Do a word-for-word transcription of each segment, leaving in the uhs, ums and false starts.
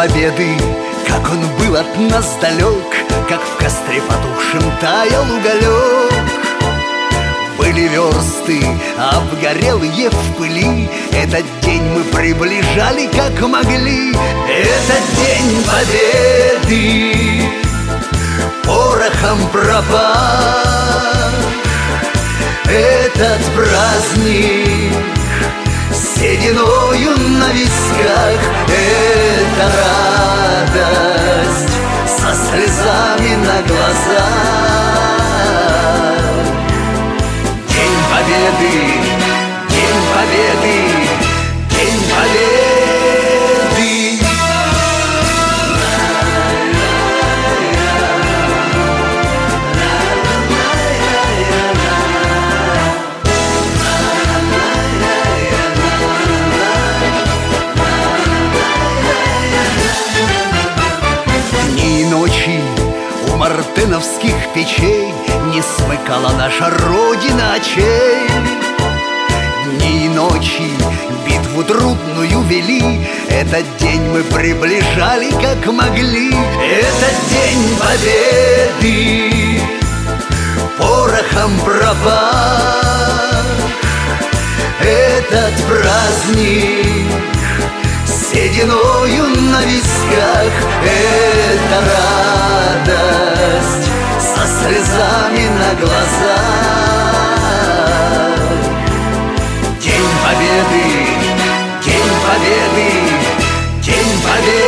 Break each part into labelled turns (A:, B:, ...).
A: Победы, как он был от нас далек, как в костре потухшем таял уголек. Были версты, обгорелые в пыли, этот день мы приближали, как могли. Этот день победы порохом пропах. Этот праздник сединою на висках, это радость со слезами на глазах. День победы, день победы, день победы. У мартеновских печей не смыкала наша Родина очей. Дни и ночи битву трудную вели, этот день мы приближали, как могли. Этот день победы порохом пропах. Этот праздник сединою на висках, это радость со слезами на глазах. День победы, день победы, день победы.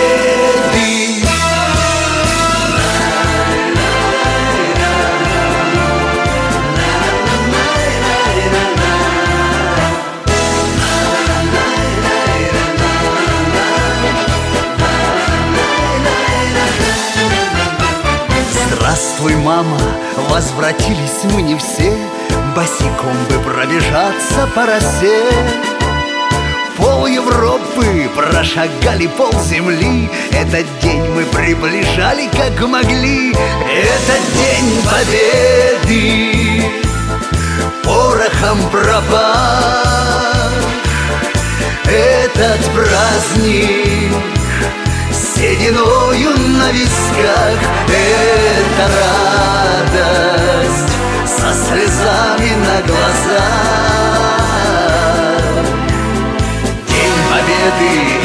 A: Здравствуй, мама, возвратились мы не все, босиком бы пробежаться по росе. Пол Европы прошагали, пол земли, этот день мы приближали, как могли. Этот день победы порохом пропах. Этот праздник сединою на висках, это радость со слезами на глазах. День победы,